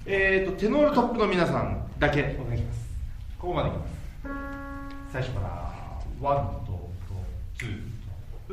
テノールトップの皆さんだけお願いします。ここまでいきます。最初からワンとツーと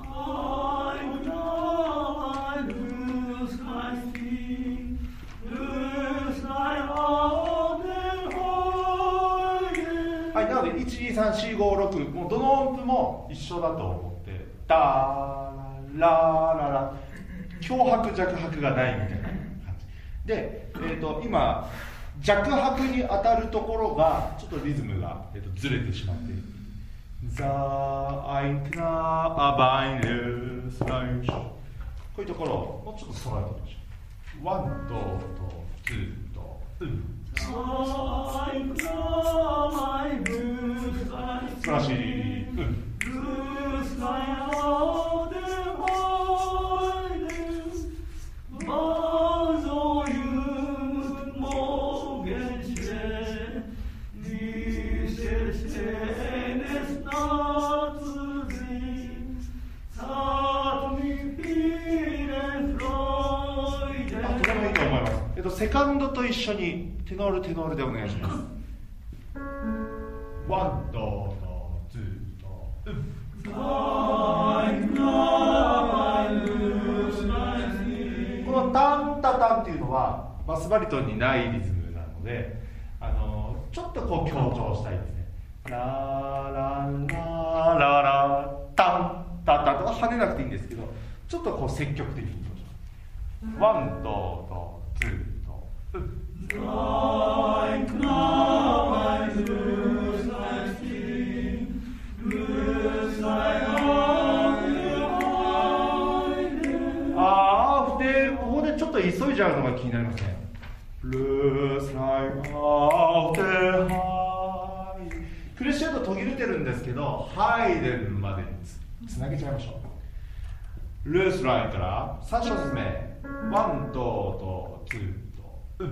はい、なので1234566もうどの音符も一緒だと思ってダーラララ強拍弱拍がないみたいな感じで、今弱拍に当たるところがちょっとリズムが、ずれてしまっている。ザーアインクナアバインルスライショこういうところをもうちょっと揃えていきましょう。ワンとツーと素晴らしい。セカンドと一緒にテノールテノールでお願いします。ワンとツーとこのタンタタンっていうのはバスバリトンにないリズムなので、ちょっとこう強調したいですね。ラララララタンタタンとか跳ねなくていいんですけど、ちょっとこう積極的にいきましょう。ワンとツーでここでちょっと急いじゃうのが気になりますね。クレッシェンド途切れてるんですけど、ハイレルまでにつなげちゃいましょう。ルースラインから3小節目、ワンとツーと